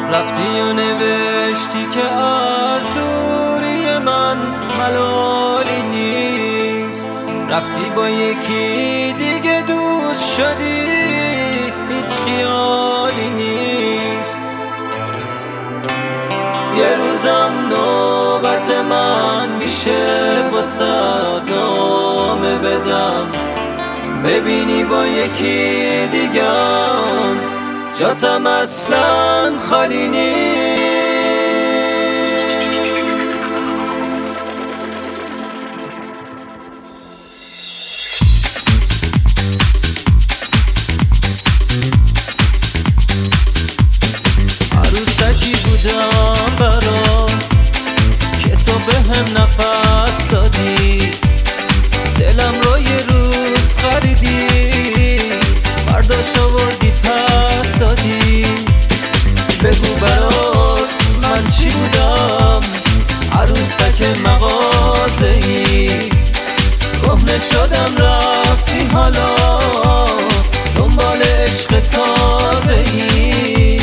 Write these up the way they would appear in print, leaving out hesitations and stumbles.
رفتی و نوشتی که از دوری من ملالی نیست. رفتی با یکی دیگه دوست شدی، هیچ خیالی نیست. یه روزم نوبت من میشه واسه نامه بدم، ببینی با یکی دیگم جاتم اصلا خالی نیست. عروسکی بودم برات که تو بهم نفس دادی، دلم رو یه روز خریدی، برداشت آوردی پس دادی. بگو برات من چی بودم، عروسک مغازه‌ای، کهنه شدم رفتی حالا دنبال عشق تازه‌ای.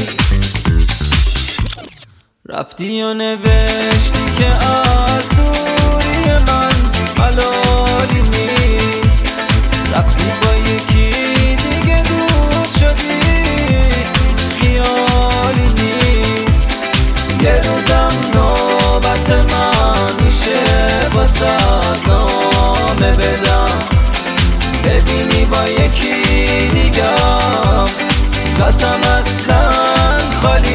رفتی و نوشتی که از دوری من ملالی نیست. رفتی با یکی دیگه دوست شدی، هیچ خیالی نیست. یه روزم نوبت من میشه واسه نامه بدم، ببینی با یکی دیگم جاتم اصلا خالی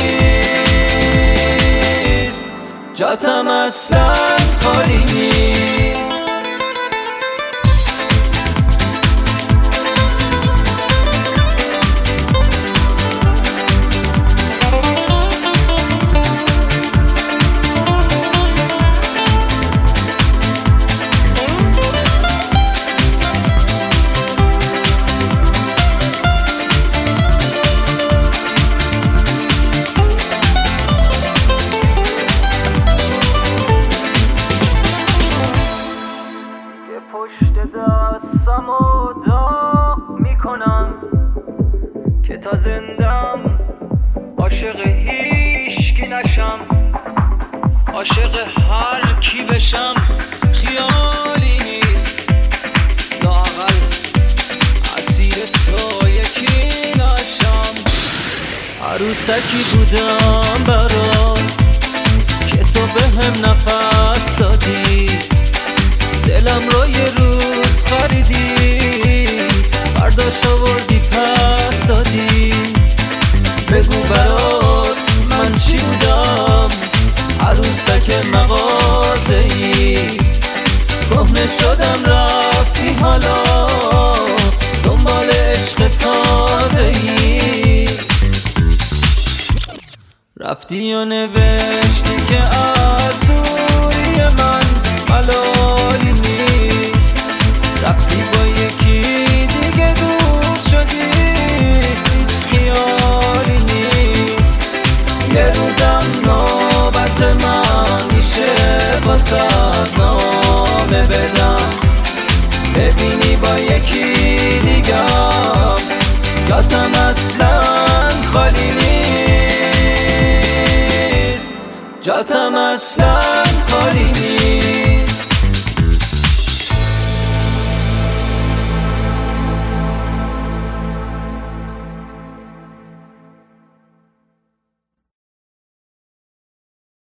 نیست، جاتم اصلا خالی نیست. پشت دستم و دا میکنم که تا زندم عاشق هیچکی نشم، عاشق هر کی بشم خیالی نیست. لااقل اسیر تو یکی نشم. عروسکی بودم برات که تو بهم نفس دادی، دلم رو یه روز خریدی، برداشت آوردی پس دادی. بگو برات من چی بودم، عروسک مغازه‌ای، کهنه شدم رفتی حالا دنبال عشق تازه‌ای. رفتی و نوشتی که از دوری من ملالی نیست. رفتی با یکی دیگه دوست شدی، هیچ خیالی نیست. یه روزم نوبت من میشه واسه نامه بدم، ببینی با یکی دیگم جاتم اصلا خالی نیست، جاتم اصلا خالی نیست.